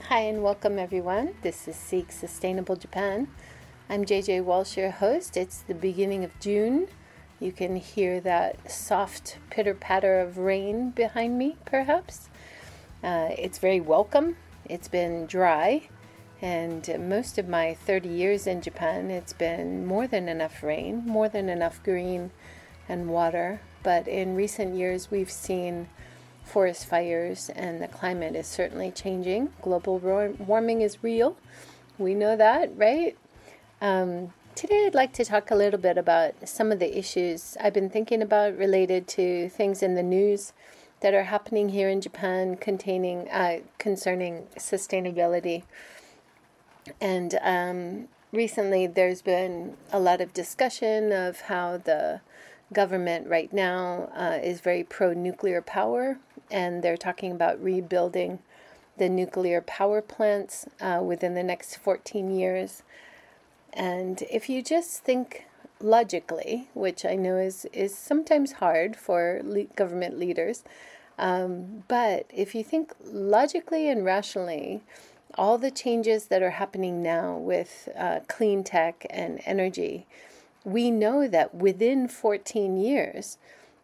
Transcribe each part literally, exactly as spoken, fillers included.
Hi and welcome everyone. This is Seek Sustainable Japan. I'm J J Walsh, your host. It's the beginning of June. You can hear that soft pitter-patter of rain behind me, perhaps. Uh, it's very welcome. It's been dry, and most of my thirty years in Japan, it's been more than enough rain, more than enough green and water. But in recent years, we've seen forest fires, and the climate is certainly changing. Global warming is real. We know that, right? Um, today I'd like to talk a little bit about some of the issues I've been thinking about related to things in the news that are happening here in Japan containing uh, concerning sustainability. And um, recently there's been a lot of discussion of how the government right now uh, is very pro-nuclear power, and they're talking about rebuilding the nuclear power plants uh, within the next fourteen years. And if you just think logically, which I know is, is sometimes hard for le- government leaders, um, but if you think logically and rationally, all the changes that are happening now with uh, clean tech and energy, we know that within fourteen years,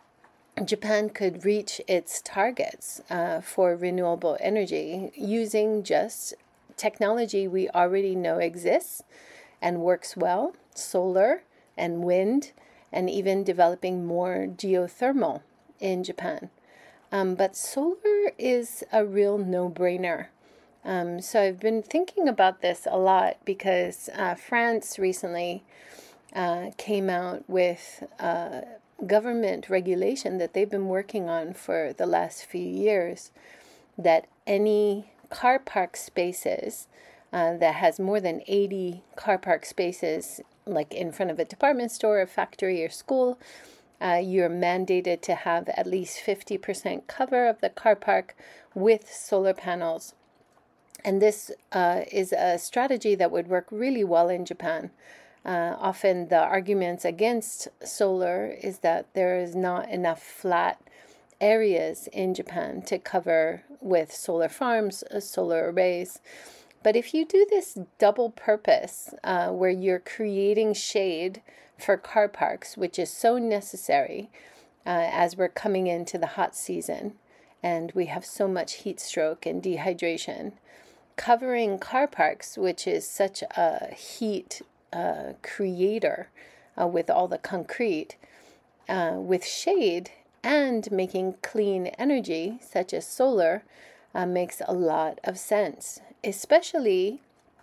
Japan could reach its targets uh, for renewable energy using just technology we already know exists and works well, solar and wind, and even developing more geothermal in Japan. Um, but solar is a real no-brainer. Um, so I've been thinking about this a lot because uh, France recently uh, came out with uh, government regulation that they've been working on for the last few years, that any car park spaces uh, that has more than eighty car park spaces, like in front of a department store, a factory, or school, uh, you're mandated to have at least fifty percent cover of the car park with solar panels. And this uh, is a strategy that would work really well in Japan. Uh, often the arguments against solar is that there is not enough flat areas in Japan to cover with solar farms, uh, solar arrays. But if you do this double purpose, uh, where you're creating shade for car parks, which is so necessary uh, as we're coming into the hot season and we have so much heat stroke and dehydration, covering car parks, which is such a heat Uh, creator uh, with all the concrete, uh, with shade and making clean energy such as solar uh, makes a lot of sense, especially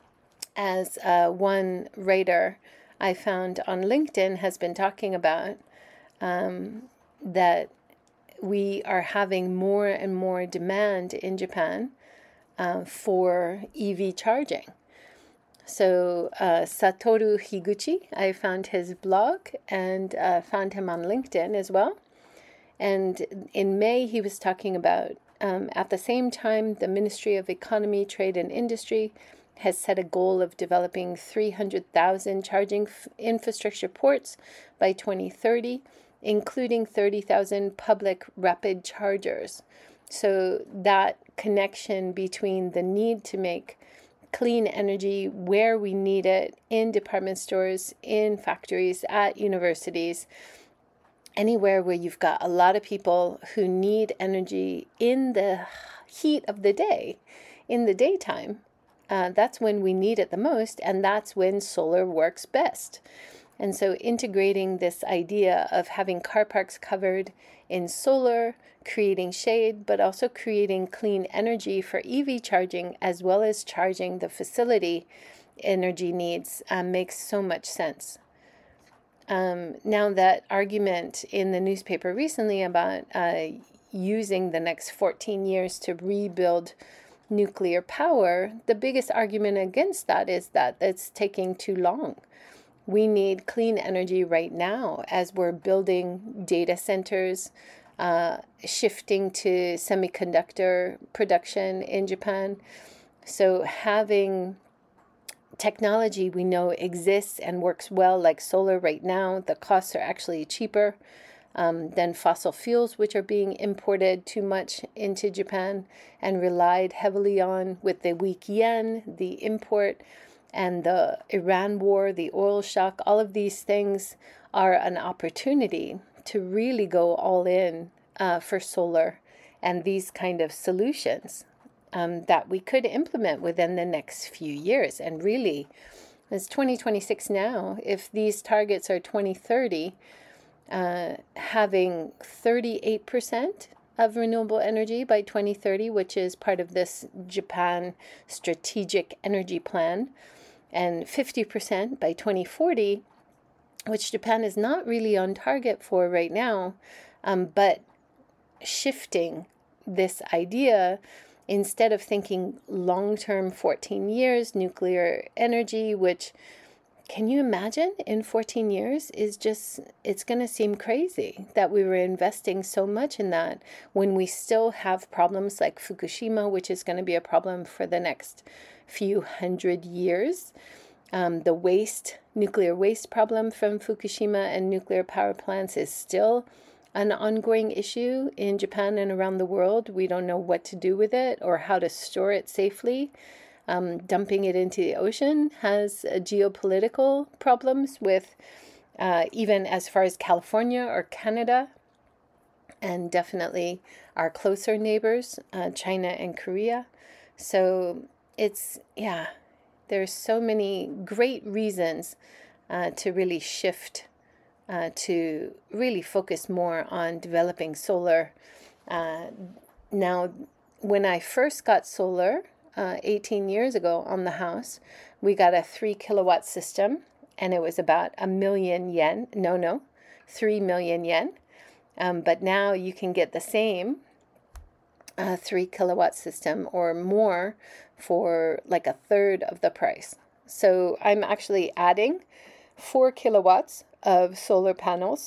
as uh, one writer I found on LinkedIn has been talking about um, that we are having more and more demand in Japan uh, for E V charging. So uh, Satoru Higuchi, I found his blog and uh, found him on LinkedIn as well. And in May, he was talking about, um, at the same time, the Ministry of Economy, Trade and Industry has set a goal of developing three hundred thousand charging f- infrastructure ports by twenty thirty, including thirty thousand public rapid chargers. So that connection between the need to make clean energy where we need it, in department stores, in factories, at universities, anywhere where you've got a lot of people who need energy in the heat of the day, in the daytime. Uh, that's when we need it the most, and that's when solar works best. And so integrating this idea of having car parks covered in solar, creating shade, but also creating clean energy for E V charging, as well as charging the facility energy needs, uh, makes so much sense. Um, now, that argument in the newspaper recently about uh, using the next fourteen years to rebuild nuclear power, the biggest argument against that is that it's taking too long. We need clean energy right now as we're building data centers, uh, shifting to semiconductor production in Japan. So having technology we know exists and works well, like solar right now, the costs are actually cheaper um, than fossil fuels, which are being imported too much into Japan and relied heavily on with the weak yen, the import, and the Iran war, the oil shock. All of these things are an opportunity to really go all in uh, for solar and these kind of solutions um, that we could implement within the next few years. And really, it's twenty twenty-six now. If these targets are twenty thirty, uh, having thirty-eight percent of renewable energy by twenty thirty, which is part of this Japan Strategic Energy Plan, and fifty percent by twenty forty, which Japan is not really on target for right now, um, but shifting this idea, instead of thinking long-term fourteen years, nuclear energy, which, can you imagine, in fourteen years is just, it's going to seem crazy that we were investing so much in that when we still have problems like Fukushima, which is going to be a problem for the next few hundred years. Um, the waste, nuclear waste problem from Fukushima and nuclear power plants is still an ongoing issue in Japan and around the world. We don't know what to do with it or how to store it safely. Um, dumping it into the ocean has uh, geopolitical problems with uh, even as far as California or Canada, and definitely our closer neighbors, uh, China and Korea. So it's, yeah, there's so many great reasons uh, to really shift, uh, to really focus more on developing solar. Uh, now, when I first got solar uh, eighteen years ago on the house, we got a three kilowatt system, and it was about a million yen. No, no, three million yen. Um, but now you can get the same uh, three kilowatt system or more for like a third of the price. So I'm actually adding four kilowatts of solar panels.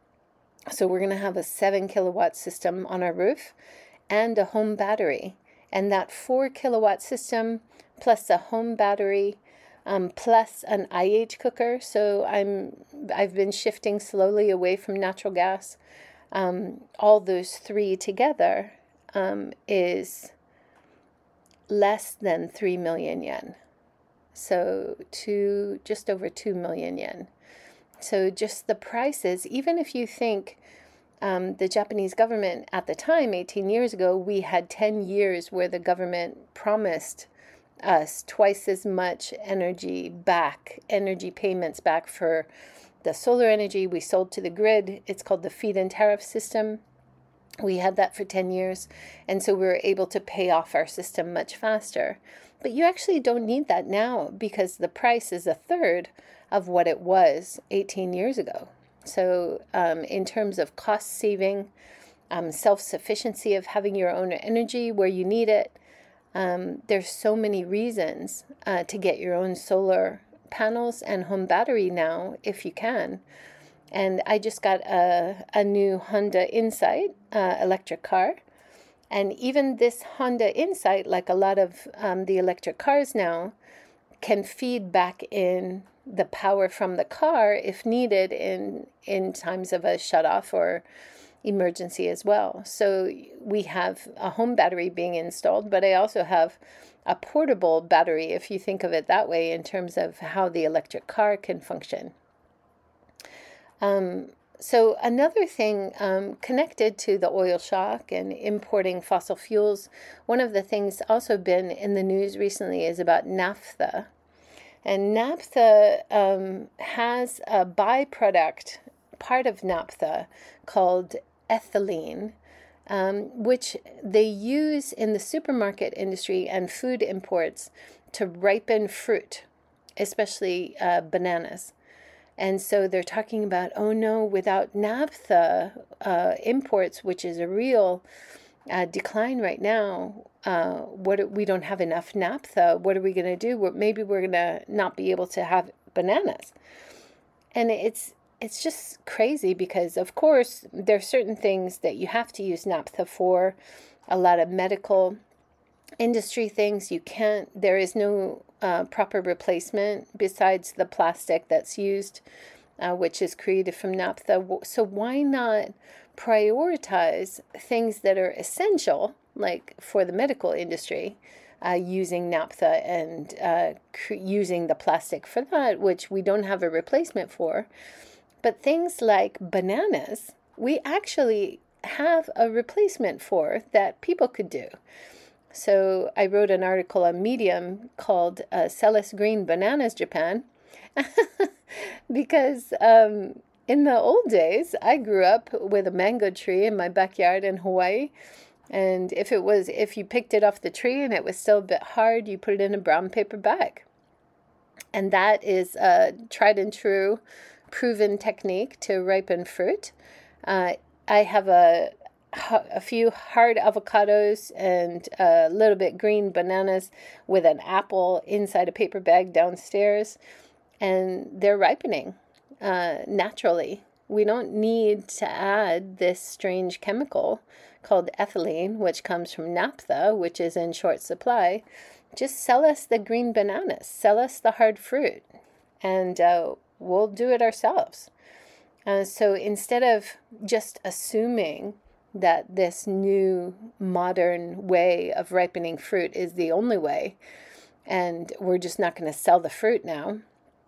So we're going to have a seven kilowatt system on our roof and a home battery. And that four kilowatt system plus a home battery um, plus an I H cooker. So I'm I've been shifting slowly away from natural gas. Um, all those three together um, is less than three million yen. So two, just over two million yen. So just the prices, even if you think um, the Japanese government at the time, eighteen years ago, we had ten years where the government promised us twice as much energy back, energy payments back for the solar energy we sold to the grid. It's called the feed-in tariff system. We had that for ten years, and so we were able to pay off our system much faster. But you actually don't need that now because the price is a third of what it was eighteen years ago. So um, in terms of cost saving, um, self-sufficiency of having your own energy where you need it, um, there's so many reasons uh, to get your own solar panels and home battery now if you can. And I just got a, a new Honda Insight uh, electric car. And even this Honda Insight, like a lot of um, the electric cars now, can feed back in the power from the car if needed in, in times of a shutoff or emergency as well. So we have a home battery being installed, but I also have a portable battery, if you think of it that way, in terms of how the electric car can function. Um, so another thing um, connected to the oil shock and importing fossil fuels, one of the things also been in the news recently is about naphtha. And naphtha um, has a byproduct, part of naphtha, called ethylene, um, which they use in the supermarket industry and food imports to ripen fruit, especially uh, bananas. And so they're talking about, oh no, without naphtha uh, imports, which is a real uh, decline right now, uh, what we don't have enough naphtha. What are we going to do? Well, maybe we're going to not be able to have bananas. And it's it's just crazy because, of course, there are certain things that you have to use naphtha for. A lot of medical industry things you can't. There is no Uh, proper replacement besides the plastic that's used uh, which is created from naphtha. So why not prioritize things that are essential, like for the medical industry, uh, using naphtha and uh, cr- using the plastic for that, which we don't have a replacement for. But things like bananas, we actually have a replacement for that people could do. So I wrote an article on Medium called uh, Sell Us Green Bananas, Japan, because um, in the old days, I grew up with a mango tree in my backyard in Hawaii. And if it was, if you picked it off the tree and it was still a bit hard, you put it in a brown paper bag. And that is a tried and true, proven technique to ripen fruit. Uh, I have a, a few hard avocados and a little bit green bananas with an apple inside a paper bag downstairs. And they're ripening. Uh, naturally. We don't need to add this strange chemical called ethylene, which comes from naphtha, which is in short supply. Just sell us the green bananas, sell us the hard fruit, and uh, we'll do it ourselves. Uh, so instead of just assuming that this new modern way of ripening fruit is the only way, and we're just not going to sell the fruit now,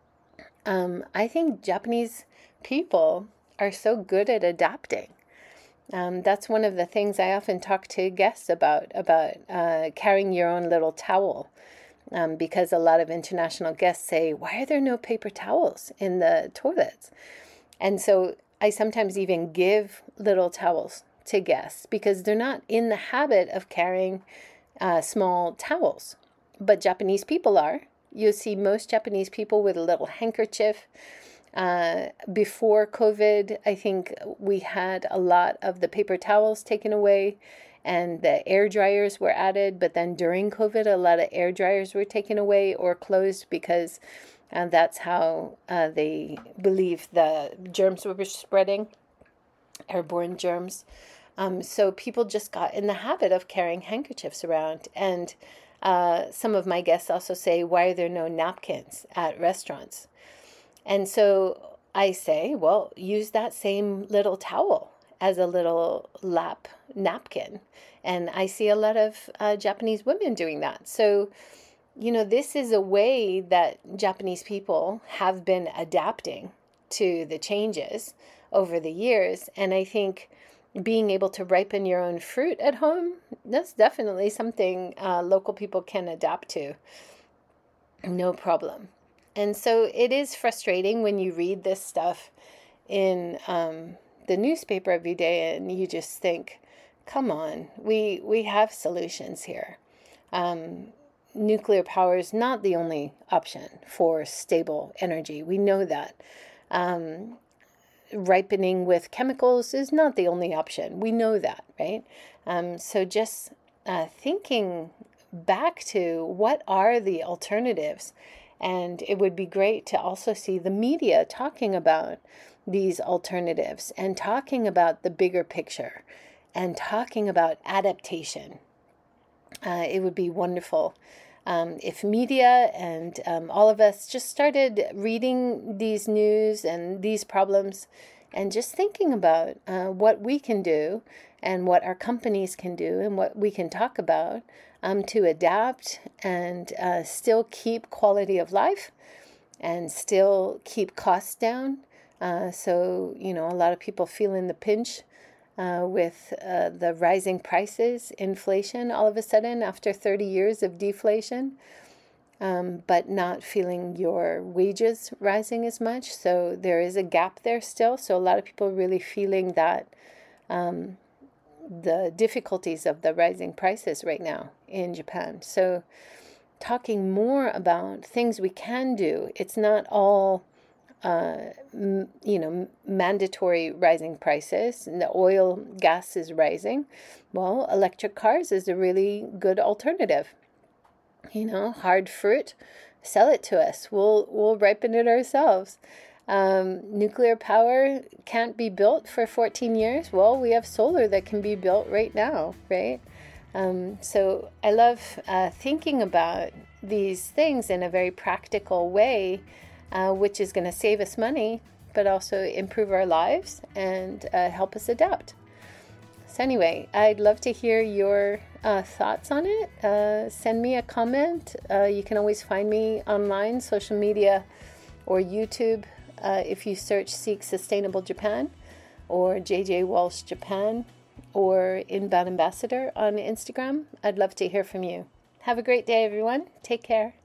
Um, I think Japanese people are so good at adapting. Um, that's one of the things I often talk to guests about, about uh, carrying your own little towel. Um, because a lot of international guests say, why are there no paper towels in the toilets? And so I sometimes even give little towels to guests because they're not in the habit of carrying uh, small towels. But Japanese people are. You'll see most Japanese people with a little handkerchief. Uh, before COVID, I think we had a lot of the paper towels taken away and the air dryers were added. But then during COVID, a lot of air dryers were taken away or closed because uh, that's how uh, they believe the germs were spreading, airborne germs. Um, so people just got in the habit of carrying handkerchiefs around. And Uh, some of my guests also say, why are there no napkins at restaurants? And so I say, well, use that same little towel as a little lap napkin. And I see a lot of uh, Japanese women doing that. So, you know, this is a way that Japanese people have been adapting to the changes over the years. And I think being able to ripen your own fruit at home, that's definitely something uh, local people can adapt to. No problem. And so it is frustrating when you read this stuff in um, the newspaper every day and you just think, come on, we, we have solutions here. Um, nuclear power is not the only option for stable energy. We know that. Um, ripening with chemicals is not the only option. We know that, right? Um, so just uh, thinking back to what are the alternatives, and it would be great to also see the media talking about these alternatives and talking about the bigger picture and talking about adaptation. Uh, it would be wonderful Um, if media and um, all of us just started reading these news and these problems and just thinking about uh, what we can do and what our companies can do and what we can talk about um, to adapt and uh, still keep quality of life and still keep costs down. Uh, so, you know, a lot of people feeling the pinch Uh, with uh, the rising prices, inflation, all of a sudden after thirty years of deflation, um, but not feeling your wages rising as much. So there is a gap there still. So a lot of people really feeling that um, the difficulties of the rising prices right now in Japan. So talking more about things we can do. It's not all Uh, m- you know, mandatory rising prices, and the oil, gas is rising. Well, electric cars is a really good alternative. You know, hard fruit, sell it to us. We'll we'll ripen it ourselves. Um, nuclear power can't be built for fourteen years. Well, we have solar that can be built right now, right? Um, so I love uh, thinking about these things in a very practical way. Uh, which is going to save us money but also improve our lives and uh, help us adapt. So anyway, I'd love to hear your uh, thoughts on it. Uh, send me a comment. Uh, you can always find me online, social media, or YouTube uh, if you search Seek Sustainable Japan, or J J Walsh Japan, or Inbound Ambassador on Instagram. I'd love to hear from you. Have a great day, everyone. Take care.